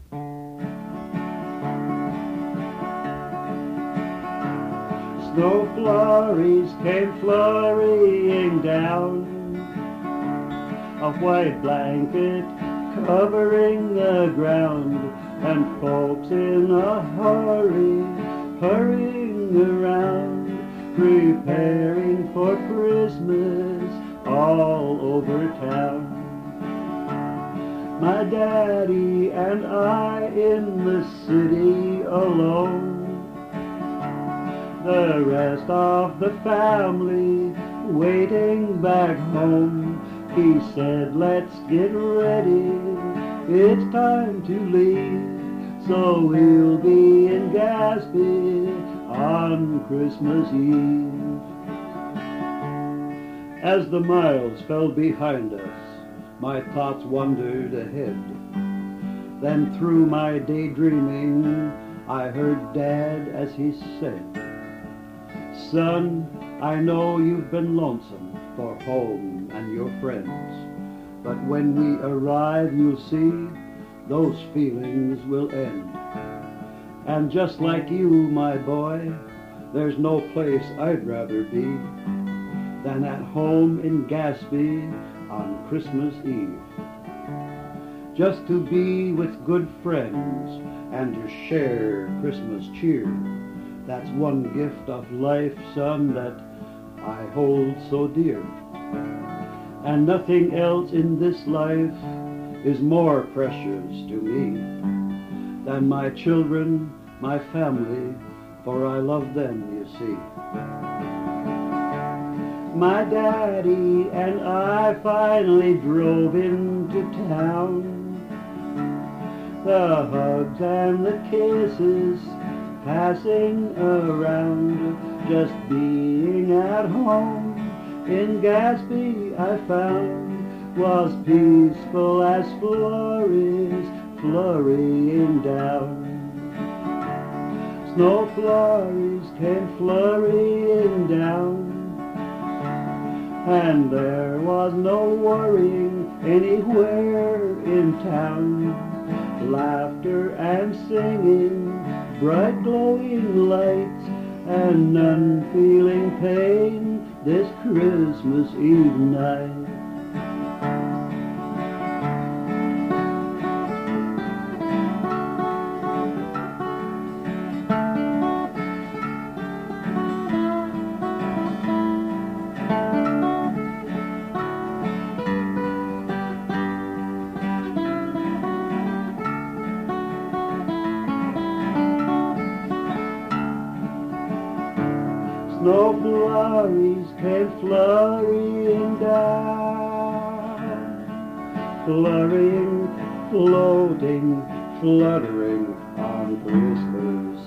Snow flurries came flurrying down, a white blanket covering the ground, and folks in a hurry, hurrying around, preparing for Christmas all over town. My daddy and I in the city alone, the rest of the family waiting back home. He said, let's get ready, it's time to leave, so we'll be in Gaspé on Christmas Eve. As the miles fell behind us, my thoughts wandered ahead. Then through my daydreaming, I heard Dad as he said, son, I know you've been lonesome for home and your friends, but when we arrive you'll see those feelings will end. And just like you, my boy, there's no place I'd rather be than at home in Gaspé on Christmas Eve. Just to be with good friends and to share Christmas cheer, that's one gift of life, son, that I hold so dear. And nothing else in this life is more precious to me than my children, my family, for I love them, you see. My daddy and I finally drove into town. The hugs and the kisses passing around, just being at home in Gaspé I found was peaceful as flurries flurrying down. Snow flurries came flurrying down, and there was no worrying anywhere in town. Laughter and singing, bright glowing lights, and none feeling pain this Christmas Eve night. Snow flurries came flurrying down, flurrying, floating, fluttering on Christmas